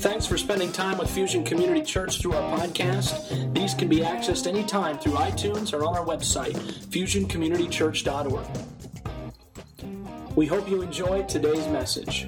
Thanks for spending time with Fusion Community Church through our podcast. These can be accessed anytime through iTunes or on our website, fusioncommunitychurch.org. We hope you enjoyed today's message.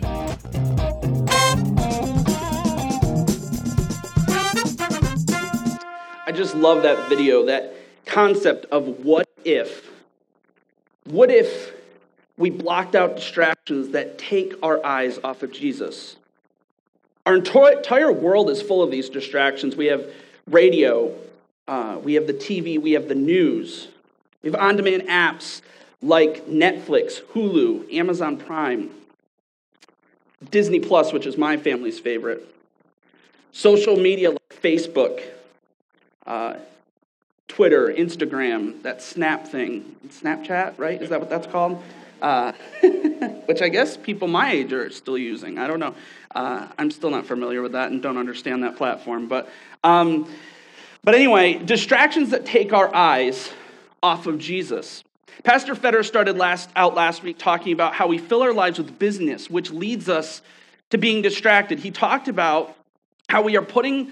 I just love that video, that concept of what if. What if we blocked out distractions that take our eyes off of Jesus? Our entire world is full of these distractions. We have radio, we have the TV, we have the news. We have on-demand apps like Netflix, Hulu, Amazon Prime, Disney Plus, which is my family's favorite. Social media like Facebook, Twitter, Instagram, that Snap thing. Snapchat, right? Is that what that's called? Which I guess people my age are still using. I don't know. I'm still not familiar with that and don't understand that platform. But anyway, distractions that take our eyes off of Jesus. Pastor Feder started last week talking about how we fill our lives with business, which leads us to being distracted. He talked about how we are putting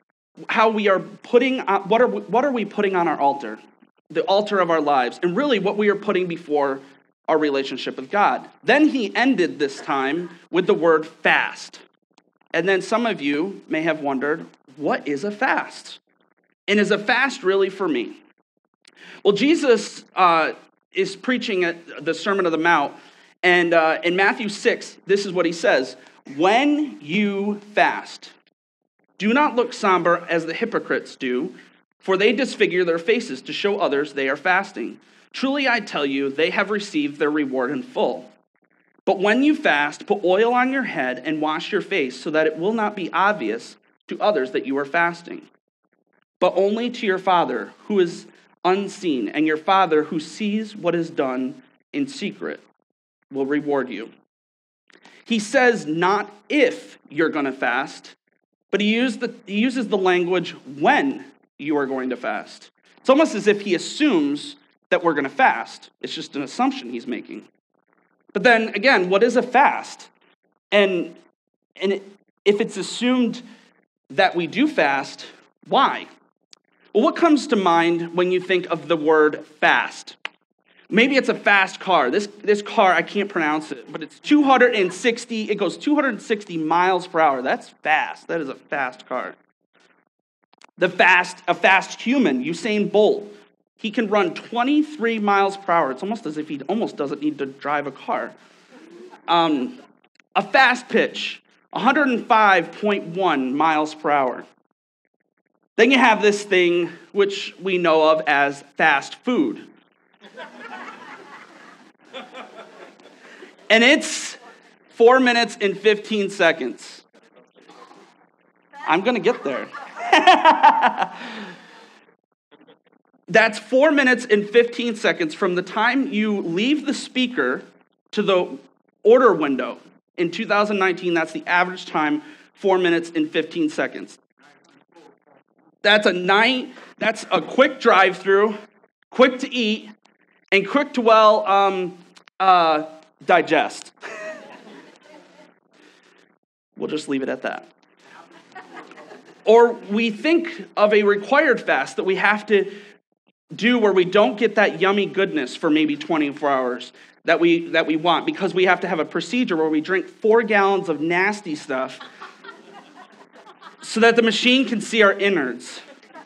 what are we putting on our altar, the altar of our lives, and really what we are putting before our relationship with God. Then he ended this time with the word fast. And then some of you may have wondered, what is a fast? And is a fast really for me? Well, Jesus is preaching at the Sermon on the Mount, and in Matthew 6, this is what he says: when you fast, do not look somber as the hypocrites do, for they disfigure their faces to show others they are fasting. Truly, I tell you, they have received their reward in full. But when you fast, put oil on your head and wash your face, so that it will not be obvious to others that you are fasting, but only to your Father who is unseen, and your Father who sees what is done in secret will reward you. He says not if you're going to fast, but he uses the language when you are going to fast. It's almost as if he assumes that we're going to fast. It's just an assumption he's making. But then again, what is a fast? And if it's assumed that we do fast, why? Well, what comes to mind when you think of the word fast? Maybe it's a fast car. This car, I can't pronounce it, but it goes 260 miles per hour. That's fast. That is a fast car. A fast human, Usain Bolt. He can run 23 miles per hour. It's almost as if he almost doesn't need to drive a car. A fast pitch, 105.1 miles per hour. Then you have this thing which we know of as fast food. And it's 4 minutes and 15 seconds. I'm going to get there. That's 4 minutes and 15 seconds from the time you leave the speaker to the order window. In 2019, that's the average time, 4 minutes and 15 seconds. That's a quick drive-through, quick to eat, and quick to, digest. We'll just leave it at that. Or we think of a required fast that we have to do where we don't get that yummy goodness for maybe 24 hours that we want, because we have to have a procedure where we drink 4 gallons of nasty stuff so that the machine can see our innards.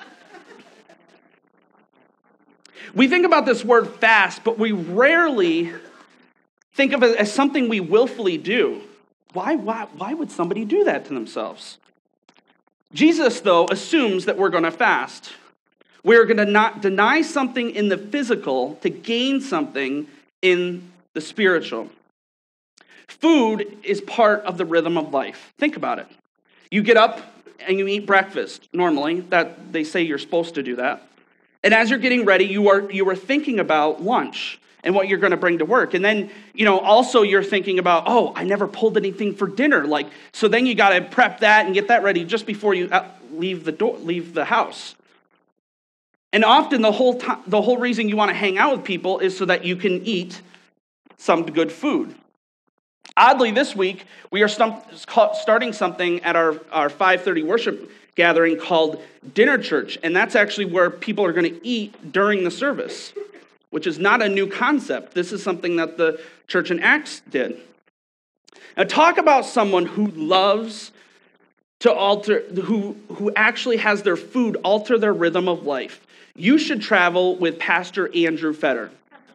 We think about this word fast, but we rarely think of it as something we willfully do. Why would somebody do that to themselves? Jesus, though, assumes that we're going to fast. We're going to not deny something in the physical to gain something in the spiritual. Food is part of the rhythm of life. Think about it. You get up and you eat breakfast, normally. That they say you're supposed to do that. And as you're getting ready, you are thinking about lunch and what you're going to bring to work. And then, also you're thinking about, I never pulled anything for dinner. So then you got to prep that and get that ready just before you leave the house. And often the whole reason you want to hang out with people is so that you can eat some good food. Oddly, this week, we are starting something at our 5:30 worship gathering called Dinner Church, and that's actually where people are going to eat during the service, which is not a new concept. This is something that the church in Acts did. Now, talk about someone who loves to alter, who actually has their food alter their rhythm of life. You should travel with Pastor Andrew Fetter.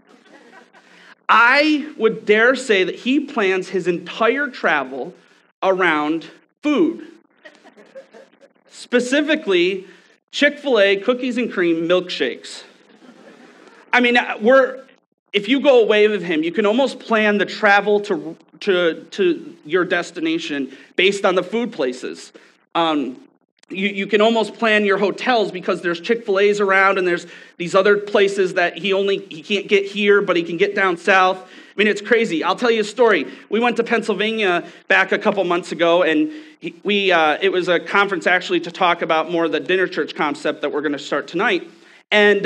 I would dare say that he plans his entire travel around food. Specifically, Chick-fil-A cookies and cream milkshakes. I mean, if you go away with him, you can almost plan the travel to your destination based on the food places. You can almost plan your hotels because there's Chick-fil-A's around and there's these other places that he can't get here, but he can get down south. I mean, it's crazy. I'll tell you a story. We went to Pennsylvania back a couple months ago, and it was a conference actually to talk about more of the Dinner Church concept that we're going to start tonight. And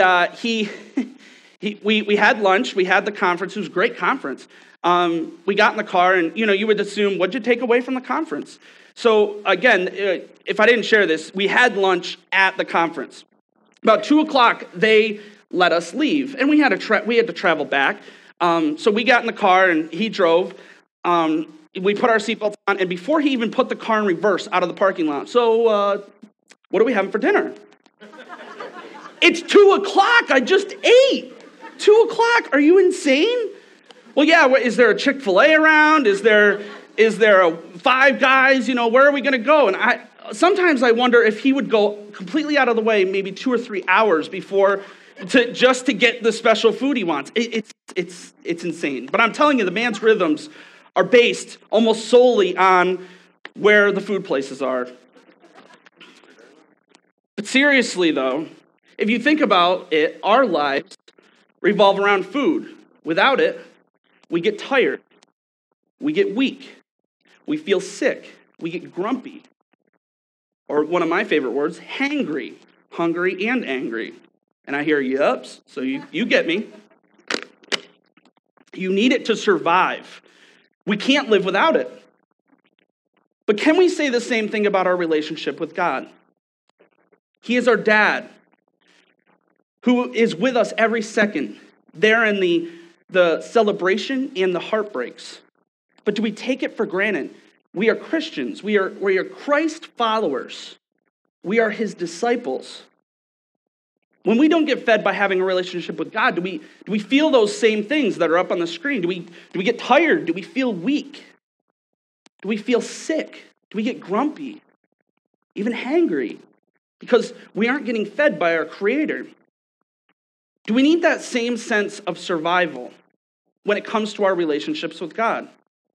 we had lunch. We had the conference. It was a great conference. We got in the car, and you would assume, what'd you take away from the conference? So again, if I didn't share this, we had lunch at the conference. About 2:00, they let us leave, and we had to travel back. So we got in the car, and he drove. We put our seatbelts on, and before he even put the car in reverse out of the parking lot, so what are we having for dinner? It's 2:00. I just ate. 2:00. Are you insane? Well, yeah. Is there a Chick-fil-A around? Is there a Five Guys? Where are we going to go? And sometimes I wonder if he would go completely out of the way, maybe 2 or 3 hours before, just to get the special food he wants. It's insane. But I'm telling you, the man's rhythms are based almost solely on where the food places are. But seriously, though, if you think about it, our lives revolve around food. Without it, we get tired. We get weak. We feel sick. We get grumpy. Or one of my favorite words, hangry. Hungry and angry. And I hear yups, so you get me. You need it to survive. We can't live without it. But can we say the same thing about our relationship with God? He is our dad, who is with us every second, there in the celebration and the heartbreaks. But do we take it for granted? We are Christians. We are Christ followers. We are his disciples. When we don't get fed by having a relationship with God, do we feel those same things that are up on the screen? Do we get tired? Do we feel weak? Do we feel sick? Do we get grumpy? Even hangry? Because we aren't getting fed by our Creator. Do we need that same sense of survival when it comes to our relationships with God?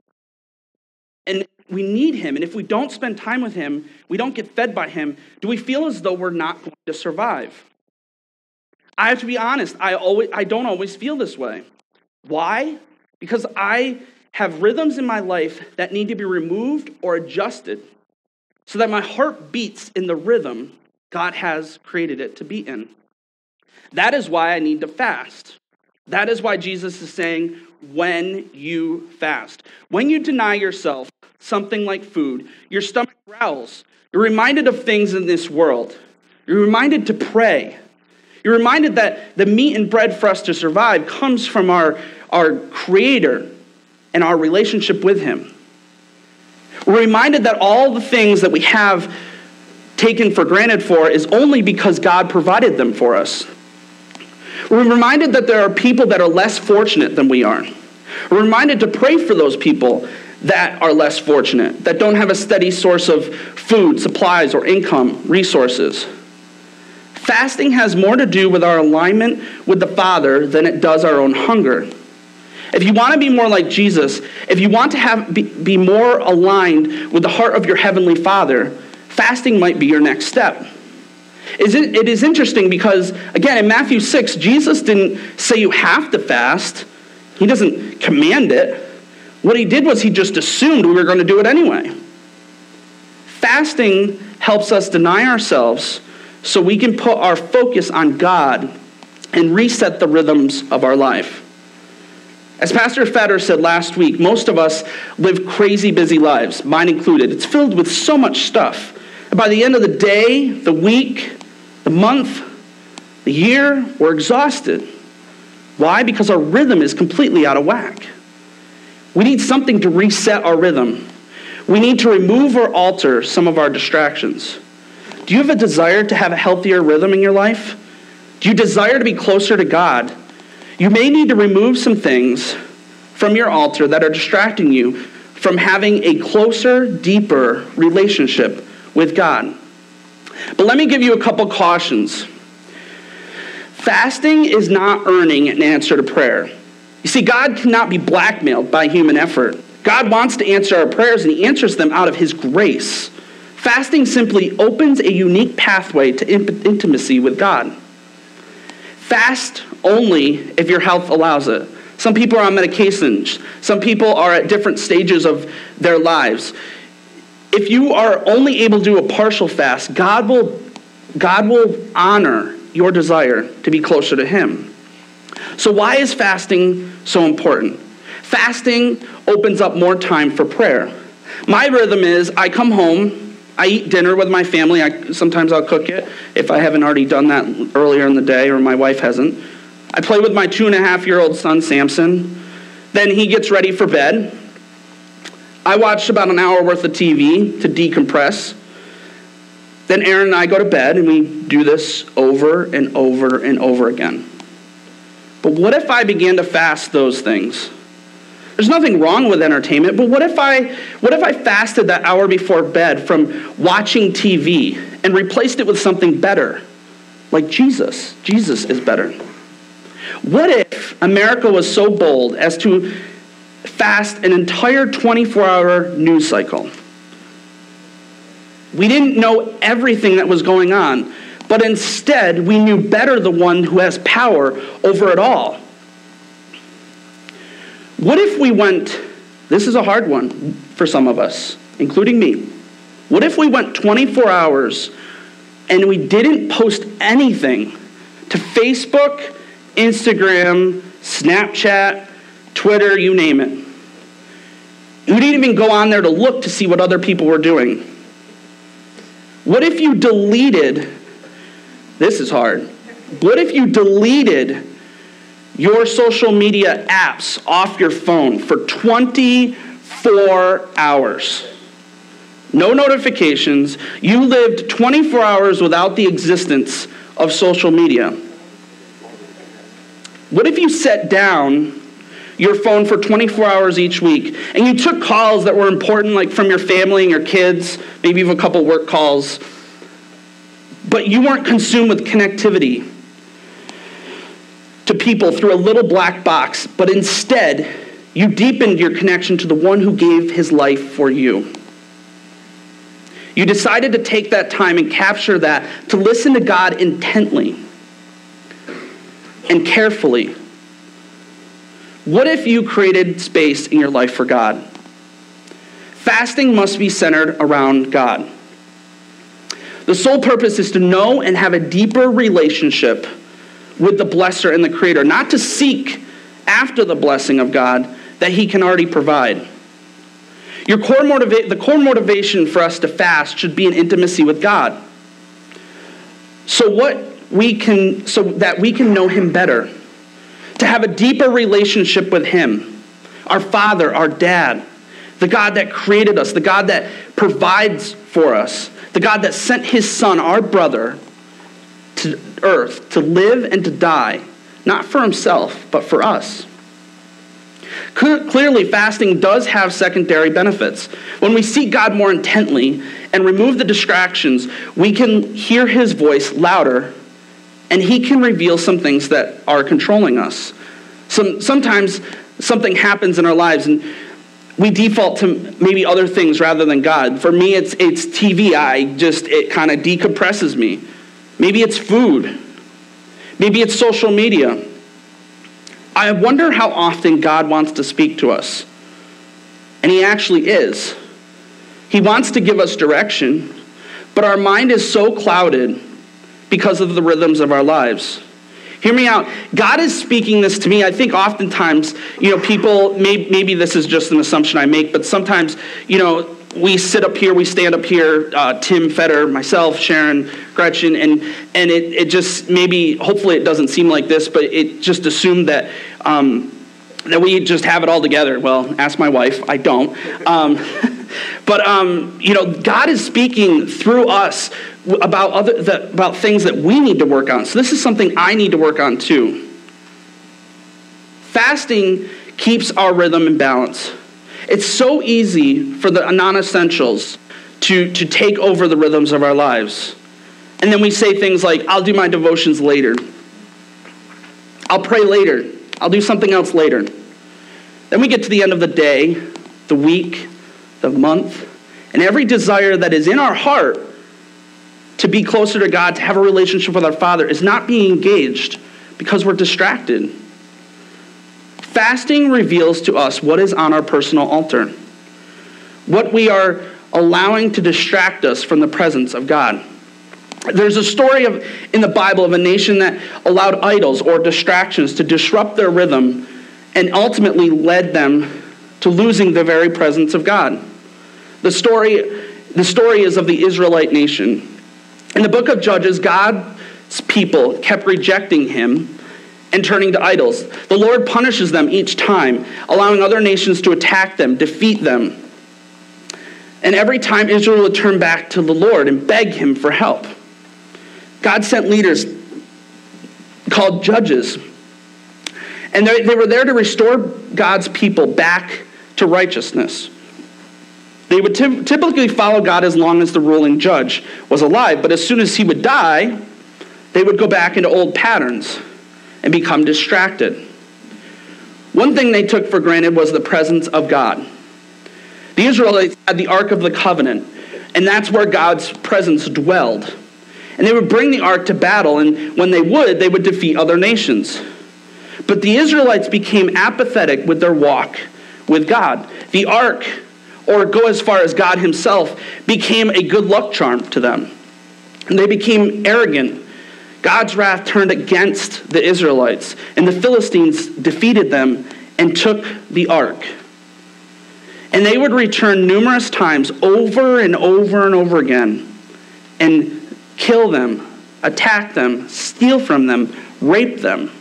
And we need him, and if we don't spend time with him, we don't get fed by him, do we feel as though we're not going to survive? I have to be honest, I don't always feel this way. Why? Because I have rhythms in my life that need to be removed or adjusted so that my heart beats in the rhythm God has created it to be in. That is why I need to fast. That is why Jesus is saying, when you fast. When you deny yourself something like food, your stomach growls. You're reminded of things in this world. You're reminded to pray. You're reminded that the meat and bread for us to survive comes from our Creator and our relationship with him. We're reminded that all the things that we have taken for granted for is only because God provided them for us. We're reminded that there are people that are less fortunate than we are. We're reminded to pray for those people that are less fortunate, that don't have a steady source of food, supplies, or income, resources. Fasting has more to do with our alignment with the Father than it does our own hunger. If you want to be more like Jesus, if you want to be more aligned with the heart of your Heavenly Father, fasting might be your next step. It is interesting because, again, in Matthew 6, Jesus didn't say you have to fast. He doesn't command it. What he did was he just assumed we were going to do it anyway. Fasting helps us deny ourselves so we can put our focus on God and reset the rhythms of our life. As Pastor Fetter said last week, most of us live crazy busy lives, mine included. It's filled with so much stuff. And by the end of the day, the week, the month, the year, we're exhausted. Why? Because our rhythm is completely out of whack. We need something to reset our rhythm. We need to remove or alter some of our distractions. Do you have a desire to have a healthier rhythm in your life? Do you desire to be closer to God? You may need to remove some things from your altar that are distracting you from having a closer, deeper relationship with God. But let me give you a couple cautions. Fasting is not earning an answer to prayer. You see, God cannot be blackmailed by human effort. God wants to answer our prayers, and he answers them out of his grace. Fasting simply opens a unique pathway to intimacy with God. Fast only if your health allows it. Some people are on medications. Some people are at different stages of their lives. If you are only able to do a partial fast, God will honor your desire to be closer to him. So why is fasting so important? Fasting opens up more time for prayer. My rhythm is I come home, I eat dinner with my family. Sometimes I'll cook it if I haven't already done that earlier in the day or my wife hasn't. I play with my 2.5-year-old son, Samson. Then he gets ready for bed. I watch about an hour worth of TV to decompress. Then Aaron and I go to bed, and we do this over and over and over again. But what if I began to fast those things? There's nothing wrong with entertainment, but what if I fasted that hour before bed from watching TV and replaced it with something better, like Jesus? Jesus is better. What if America was so bold as to fast an entire 24-hour news cycle? We didn't know everything that was going on, but instead we knew better the one who has power over it all. What if we went, this is a hard one for some of us, including me. What if we went 24 hours and we didn't post anything to Facebook, Instagram, Snapchat, Twitter, you name it? We didn't even go on there to look to see what other people were doing. What if you deleted, this is hard, what if you deleted your social media apps off your phone for 24 hours? No notifications. You lived 24 hours without the existence of social media. What if you set down your phone for 24 hours each week and you took calls that were important, like from your family and your kids, maybe you have a couple work calls, but you weren't consumed with connectivity to people through a little black box, but instead you deepened your connection to the one who gave his life for you. You decided to take that time and capture that, to listen to God intently and carefully. What if you created space in your life for God? Fasting must be centered around God. The sole purpose is to know and have a deeper relationship with the blesser and the creator, not to seek after the blessing of God that he can already provide. The core motivation for us to fast should be an intimacy with God, so that we can know him better, to have a deeper relationship with him, our Father, our Dad, the God that created us, the God that provides for us, the God that sent his Son, our brother, to earth to live and to die, not for himself, but for us. Clearly, fasting does have secondary benefits. When we seek God more intently and remove the distractions, we can hear his voice louder, and he can reveal some things that are controlling us. Sometimes something happens in our lives, and we default to maybe other things rather than God. For me, it's TV. It kind of decompresses me. Maybe it's food. Maybe it's social media. I wonder how often God wants to speak to us. And he actually is. He wants to give us direction, but our mind is so clouded because of the rhythms of our lives. Hear me out. God is speaking this to me. I think oftentimes, people, maybe this is just an assumption I make, but sometimes, we sit up here, we stand up here, Tim Fetter, myself, Sharon, Gretchen, and it just maybe, hopefully it doesn't seem like this, but it just assumed that we just have it all together. Well, ask my wife. I don't. But God is speaking through us about things that we need to work on. So this is something I need to work on too. Fasting keeps our rhythm in balance. It's so easy for the non-essentials to take over the rhythms of our lives. And then we say things like, I'll do my devotions later. I'll pray later. I'll do something else later. Then we get to the end of the day, the week, the month, and every desire that is in our heart to be closer to God, to have a relationship with our Father, is not being engaged because we're distracted. Fasting reveals to us what is on our personal altar, what we are allowing to distract us from the presence of God. There's a story in the Bible of a nation that allowed idols or distractions to disrupt their rhythm and ultimately led them to losing the very presence of God. The story is of the Israelite nation. In the book of Judges, God's people kept rejecting him and turning to idols. The Lord punishes them each time, allowing other nations to attack them, defeat them. And every time Israel would turn back to the Lord and beg him for help. God sent leaders called judges. And they were there to restore God's people back to righteousness. They would typically follow God as long as the ruling judge was alive, but as soon as he would die, they would go back into old patterns and become distracted. One thing they took for granted was the presence of God. The Israelites had the Ark of the Covenant, and that's where God's presence dwelled. And they would bring the Ark to battle, and when they would defeat other nations. But the Israelites became apathetic with their walk with God. The Ark, or go as far as God himself, became a good luck charm to them. And they became arrogant. God's wrath turned against the Israelites, and the Philistines defeated them and took the ark. And they would return numerous times over and over and over again and kill them, attack them, steal from them, rape them.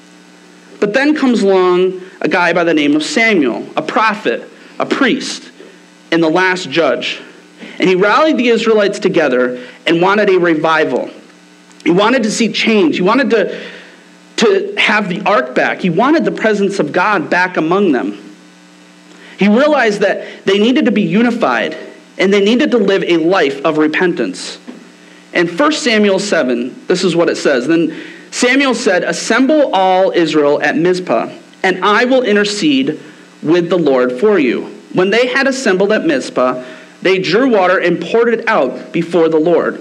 But then comes along a guy by the name of Samuel, a prophet, a priest, and the last judge. And he rallied the Israelites together and wanted a revival. He wanted to see change. He wanted to have the ark back. He wanted the presence of God back among them. He realized that they needed to be unified and they needed to live a life of repentance. In 1 Samuel 7, this is what it says. Then Samuel said, "Assemble all Israel at Mizpah, and I will intercede with the Lord for you." When they had assembled at Mizpah, they drew water and poured it out before the Lord.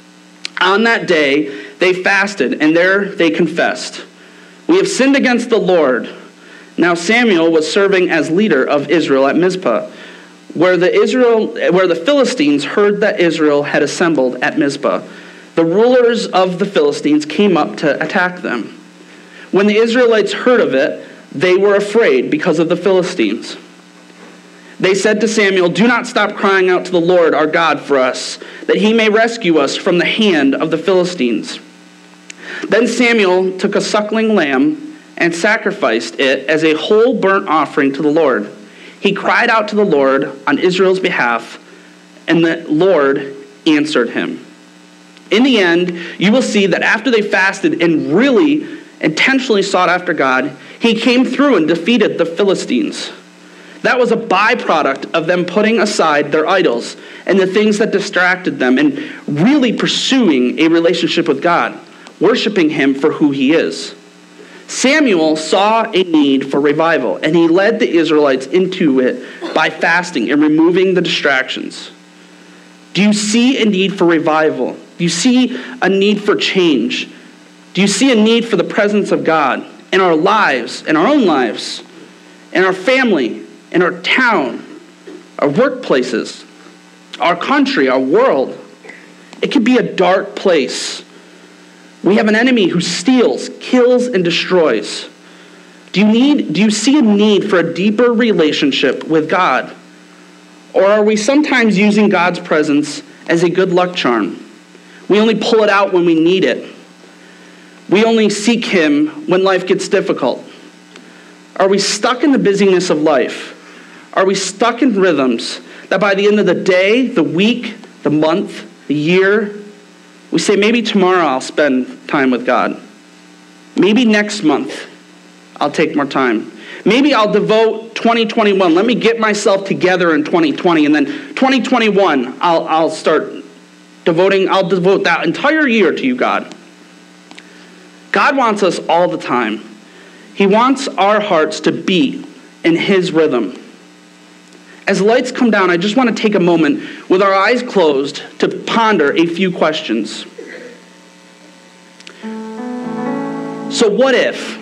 On that day, they fasted, and there they confessed, "We have sinned against the Lord." Now Samuel was serving as leader of Israel at Mizpah, where the Philistines heard that Israel had assembled at Mizpah. The rulers of the Philistines came up to attack them. When the Israelites heard of it, they were afraid because of the Philistines. They said to Samuel, "Do not stop crying out to the Lord our God for us, that he may rescue us from the hand of the Philistines." Then Samuel took a suckling lamb and sacrificed it as a whole burnt offering to the Lord. He cried out to the Lord on Israel's behalf, and the Lord answered him. In the end, you will see that after they fasted and really intentionally sought after God, he came through and defeated the Philistines. That was a byproduct of them putting aside their idols and the things that distracted them and really pursuing a relationship with God, worshiping him for who he is. Samuel saw a need for revival, and he led the Israelites into it by fasting and removing the distractions. Do you see a need for revival? Do you see a need for change? Do you see a need for the presence of God in our lives, in our own lives, in our family, in our town, our workplaces, our country, our world? It can be a dark place We have an enemy who steals, kills, and destroys. Do you see a need for a deeper relationship with God? Or are we sometimes using God's presence as a good luck charm? We only pull it out when we need it. We only seek him when life gets difficult. Are we stuck in the busyness of life? Are we stuck in rhythms that by the end of the day, the week, the month, the year, we say, maybe tomorrow I'll spend time with God. Maybe next month I'll take more time. Maybe I'll devote 2021. Let me get myself together in 2020, and then 2021 I'll devote that entire year to you, God. God wants us all the time. He wants our hearts to beat in his rhythm. As lights come down, I just want to take a moment with our eyes closed to ponder a few questions. So what if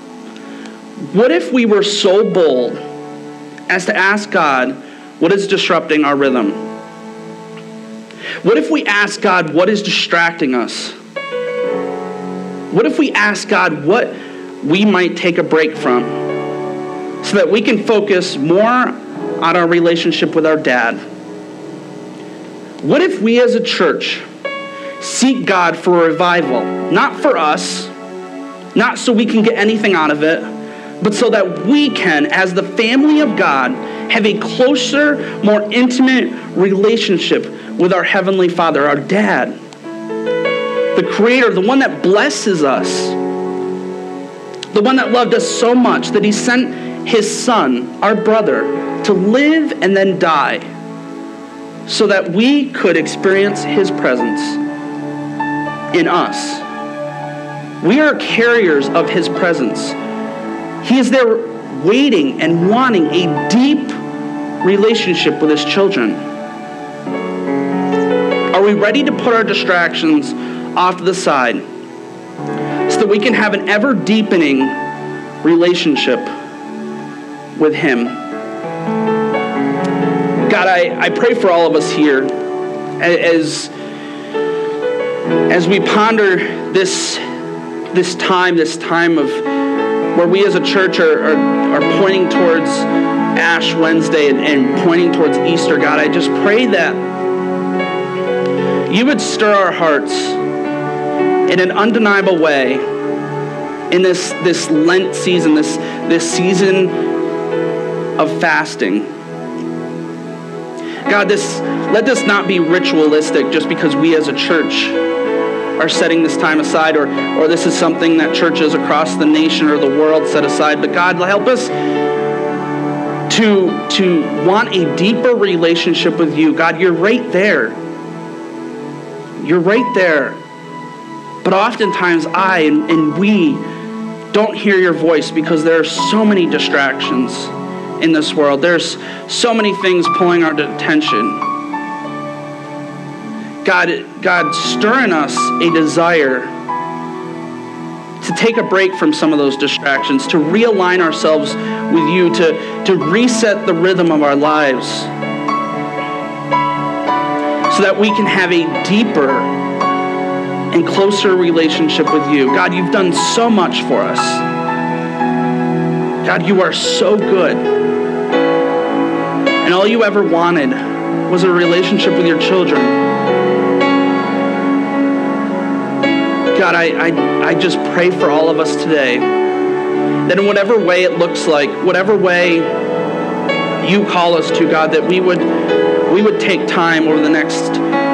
we were so bold as to ask God what is disrupting our rhythm? What if we ask God what is distracting us? What if we ask God what we might take a break from so that we can focus more on our relationship with our dad? What if we as a church seek God for a revival, not for us, not so we can get anything out of it, but so that we can, as the family of God, have a closer, more intimate relationship with our Heavenly Father, our Dad, the Creator, the one that blesses us, the one that loved us so much that he sent his Son, our brother, to live and then die so that we could experience his presence in us. We are carriers of his presence. He is there waiting and wanting a deep relationship with his children. Are we ready to put our distractions off to the side so that we can have an ever-deepening relationship with him? God, I pray for all of us here as we ponder this time of where we as a church are pointing towards Ash Wednesday and pointing towards Easter. God, I just pray that you would stir our hearts in an undeniable way in this Lent season, this season of fasting. God, let this not be ritualistic just because we as a church are setting this time aside, or this is something that churches across the nation or the world set aside. But God, help us to want a deeper relationship with you. God, you're right there. You're right there. But oftentimes I and we don't hear your voice because there are so many distractions in this world. There's so many things pulling our attention. God, stir in us a desire to take a break from some of those distractions, to realign ourselves with you, to reset the rhythm of our lives so that we can have a deeper and closer relationship with you. God, you've done so much for us. God, you are so good. And all you ever wanted was a relationship with your children. God, I just pray for all of us today that in whatever way it looks like, whatever way you call us to, God, that we would take time over the next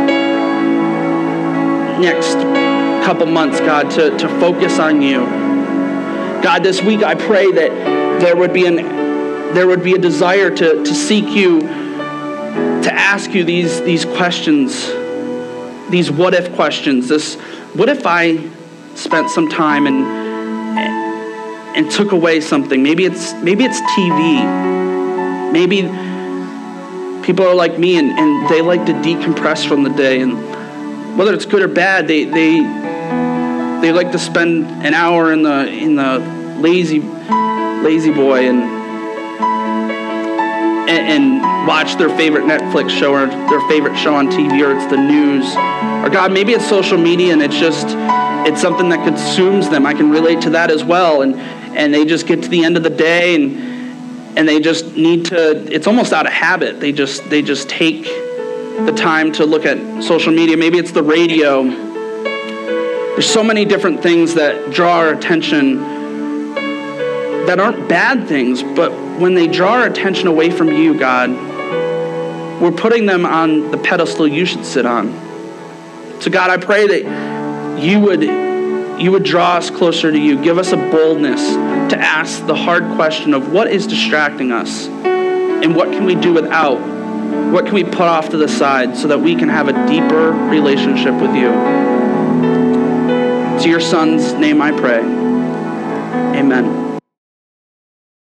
couple months, God, to focus on you. God, this week I pray that there would be a desire to seek you, to ask you these questions, these what if questions. What if I spent some time and took away something? Maybe it's TV. Maybe people are like me and they like to decompress from the day, and whether it's good or bad, they like to spend an hour in the lazy boy and watch their favorite Netflix show or their favorite show on TV, or it's the news. Or God, maybe it's social media and it's just it's something that consumes them. I can relate to that as well. And they just get to the end of the day and they just need to, it's almost out of habit. They just take the time to look at social media. Maybe it's the radio. There's so many different things that draw our attention that aren't bad things, but when they draw our attention away from you, God, we're putting them on the pedestal you should sit on. So God, I pray that you would draw us closer to you. Give us a boldness to ask the hard question of what is distracting us and what can we do without? What can we put off to the side so that we can have a deeper relationship with you? It's your Son's name I pray. Amen.